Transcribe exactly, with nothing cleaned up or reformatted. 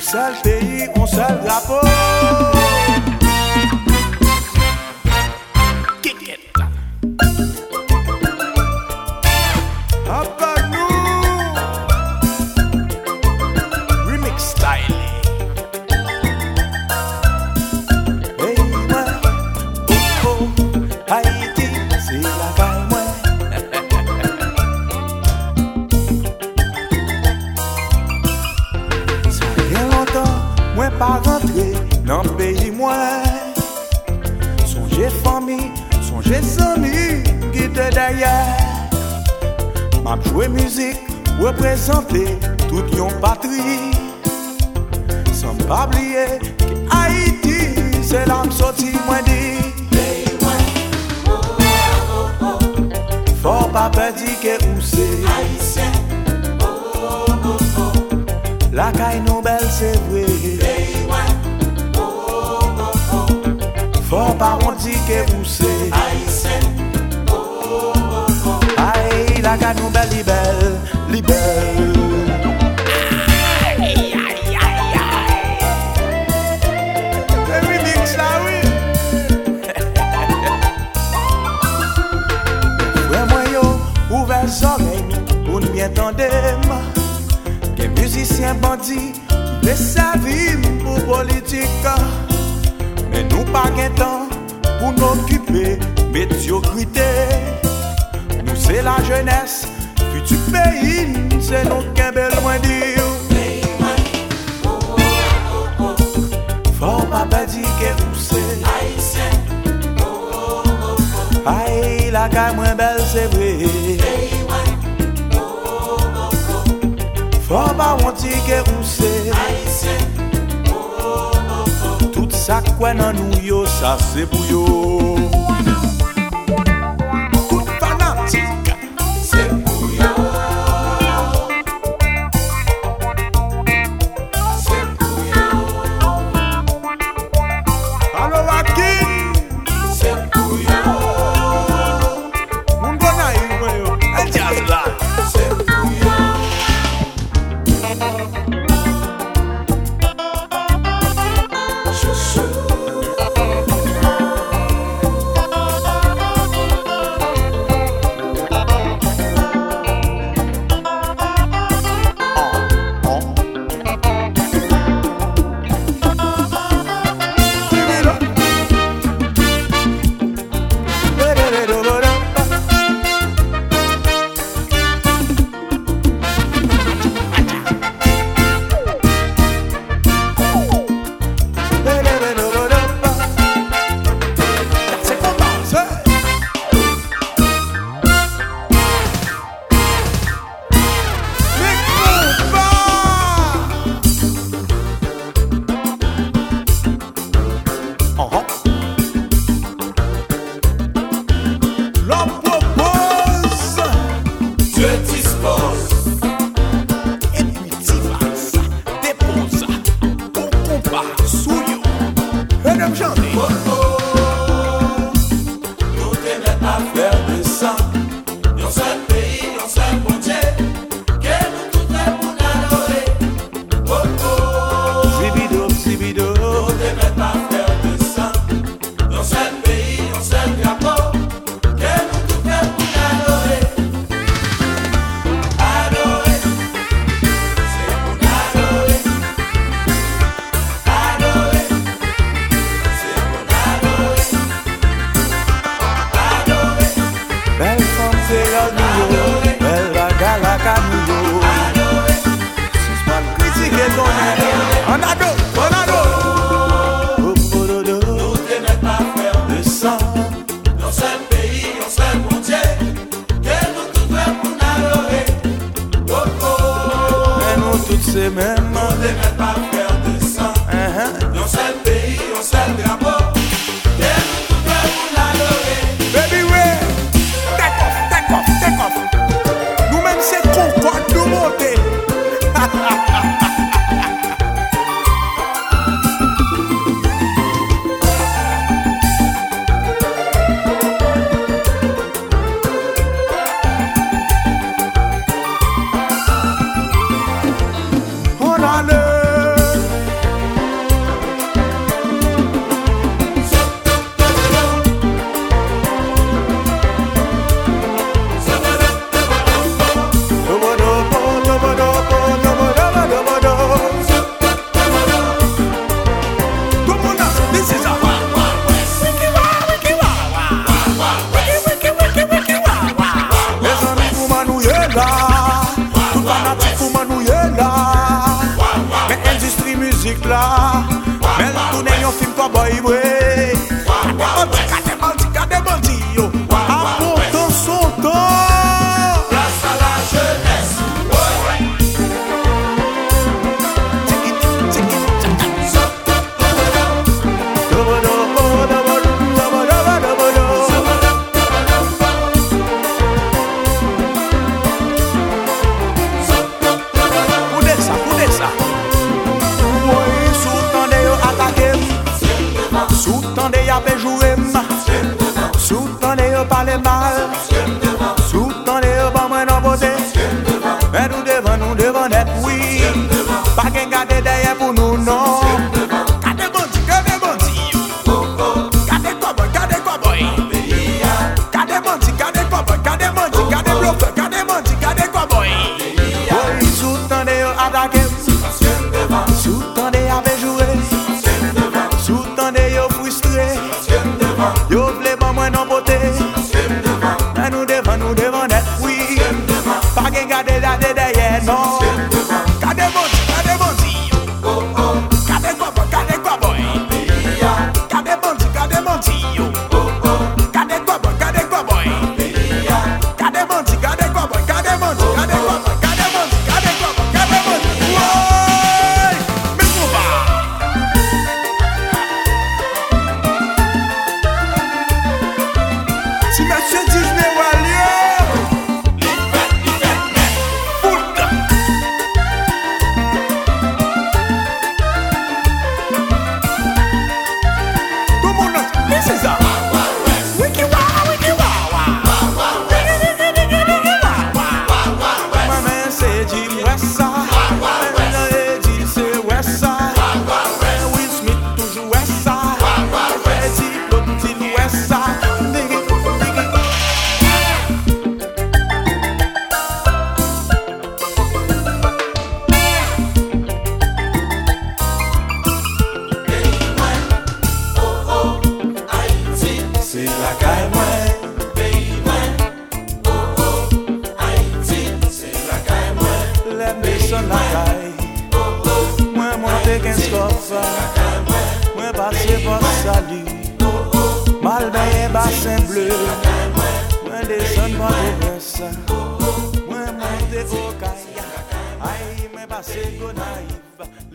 seul pays, un seul drapeau. Kick it. Up à nous. Remix style. Hey, moi, oh, oh, Haïti, c'est la caille, moi. Ça fait longtemps, moi pas rentré dans le pays, moi. Songez famille, songez amis qui étaient derrière. M'a joué musique, représenter toute yon patrie. Sans pas oublier que Haïti, c'est l'âme sortie, moi dit. Faut pas perdre que où c'est haïtien. Oh, oh, oh. La caille nous belle, c'est vrai. Oh, oh, oh. Faut pas on dit que où c'est haïtien. Oh, oh, oh. Aïe, la caille nous belle, li belle, li belle. Aïe, aïe, aïe, aïe. Le remix là, oui. Ouvert les oreilles pour nous bien entendre. Des musiciens bandits qui laissent sa vie pour politique. Mais nous pas qu'un temps pour nous occuper médiocrité. Nous c'est la jeunesse, futur pays, c'est nous qu'un bel loin dire. Faut pas dire que vous c'est haïtien. Aïe, la caille moins belle, c'est vrai. Faut pas mentir que vous c'est haïtien. Tout ça quoi dans nous yo, ça c'est pour yo. Tout fanatique, c'est pour yo. C'est pour yo. Allo Wakin, c'est pour yo. C'est même on ne devrait pas faire de sang. Uh-huh. Dans seul pays, on seul drapeau. Et nous tout faire pour l'adorer. Baby way, take off, take off, take off. Nous-mêmes c'est concorde nous monter. musique là. Mais le tourner un film cowboy, ouais. Gardez bandit, gardez bandit, yo. Apportant son temps. Place à la jeunesse. Sous-tendez y'a fait jouer ma. Sous-tendez y'a parlé mal. Sous-tendez y'a pas moins d'emposer. Mais nous devons, nous devons être oui. Pas qu'un garder derrière pour nous, non. Gardez bandit, gardez bandit. Gardez cowboy, gardez cowboy. Gardez bandit, gardez cowboy, gardez bandit, gardez bluffeur, gardez bandit, gardez cowboy. Oui, sous-tendez y'a attaqué. Sous-tendez y'a fait jouer. Sous-tendez y'a frustré. Yo vle pas moins non beauté. Mais nous devons, nous devons être oui. Pas qu'un garder derrière, non. Gardez bandit, gardez bandit. Gardez cowboy, gardez cowboy. Gardez bandit, gardez bandit. Gardez cowboy, gardez cowboy. Gardez bandit, gardez cowboy, gardez bandit, gardez cowboy, gardez bandit, gardez cowboy, gardez bandit. Ouais, mais qu'on va. Si monsieur Disney Wallier, foot. Tout le monde, mais c'est ça. Wiki wa, wiki wa wa. Maman c'est dit Wessa, maman c'est dit c'est Wessa. Will Smith toujours Wessa, c'est dit l'autre dit Wessa. C'est la caille moi, pays moi. Oh oh, Haïti, c'est la caille moi. Les personnes la caille. Oh oh, moi monter quinze coffres. Moi passer par salut. Oh oh, mal baigné bassin bleu. Moi descendre par le ça. Moi monter au caille. Aïe, moi passer go naïf.